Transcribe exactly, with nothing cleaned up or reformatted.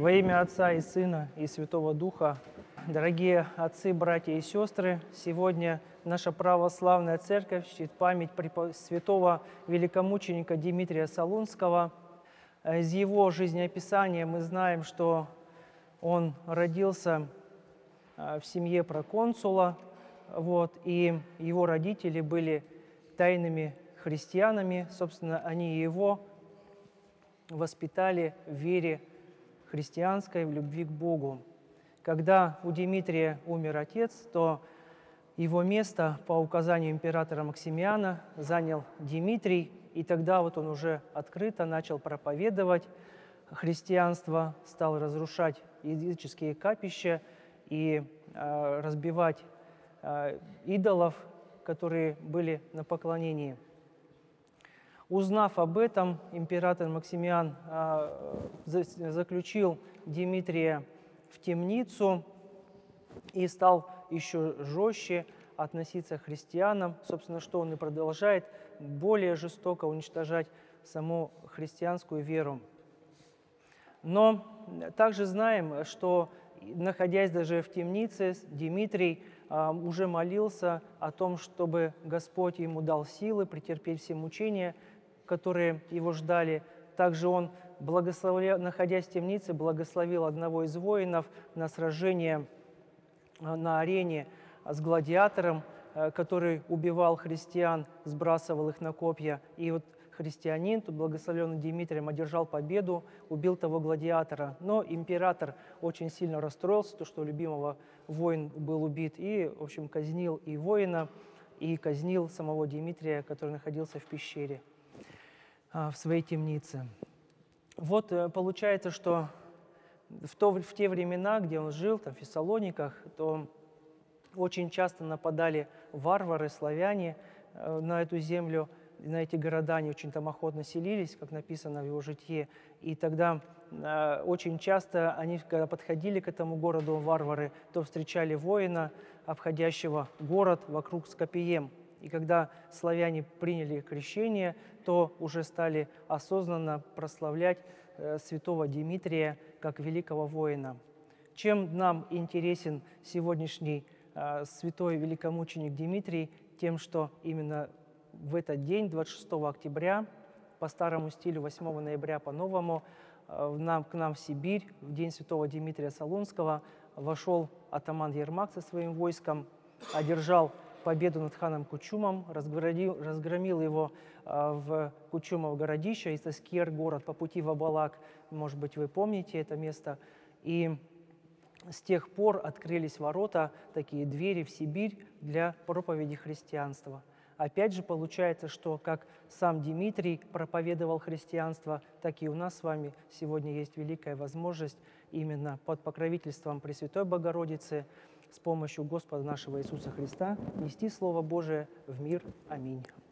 Во имя Отца и Сына и Святого Духа, дорогие отцы, братья и сестры, сегодня наша православная церковь чтит память святого великомученика Димитрия Солунского. Из его жизнеописания мы знаем, что он родился в семье проконсула, вот, и его родители были тайными христианами. Собственно, они его воспитали в вере христианской, в любви к Богу. Когда у Димитрия умер отец, то его место по указанию императора Максимиана занял Димитрий, и тогда вот он уже открыто начал проповедовать христианство, стал разрушать языческие капища и э, разбивать э, идолов, которые были на поклонении. Узнав об этом, император Максимиан э, заключил Димитрия в темницу и стал еще жестче относиться к христианам, собственно, что он и продолжает, более жестоко уничтожать саму христианскую веру. Но также знаем, что, находясь даже в темнице, Димитрий а, уже молился о том, чтобы Господь ему дал силы претерпеть все мучения, которые его ждали. Также он, находясь в темнице, благословил одного из воинов на сражение на арене с гладиатором, который убивал христиан, сбрасывал их на копья. И вот христианин, тут благословенный Димитрием, одержал победу, убил того гладиатора. Но император очень сильно расстроился, то, что любимого воин был убит, и, в общем, казнил и воина, и казнил самого Димитрия, который находился в пещере, в своей темнице. Вот получается, что в, то, в те времена, где он жил, там, в Фессалониках, то очень часто нападали варвары, славяне э, на эту землю, на эти города. Они очень там охотно селились, как написано в его житье. И тогда э, очень часто они, когда подходили к этому городу, варвары, то встречали воина, обходящего город вокруг с копьем. И когда славяне приняли крещение, то уже стали осознанно прославлять э, святого Димитрия как великого воина. Чем нам интересен сегодняшний э, святой великомученик Димитрий? Тем, что именно в этот день, двадцать шестого октября, по старому стилю, восьмого ноября по новому, э, нам, к нам в Сибирь, в день святого Димитрия Солунского, вошел атаман Ермак со своим войском, одержал победу над ханом Кучумом, разгромил, разгромил его э, в Кучумово городище, Исаскер, город, по пути в Абалак. Может быть, вы помните это место. И с тех пор открылись ворота, такие двери в Сибирь для проповеди христианства. Опять же, получается, что как сам Димитрий проповедовал христианство, так и у нас с вами сегодня есть великая возможность именно под покровительством Пресвятой Богородицы с помощью Господа нашего Иисуса Христа нести Слово Божие в мир. Аминь.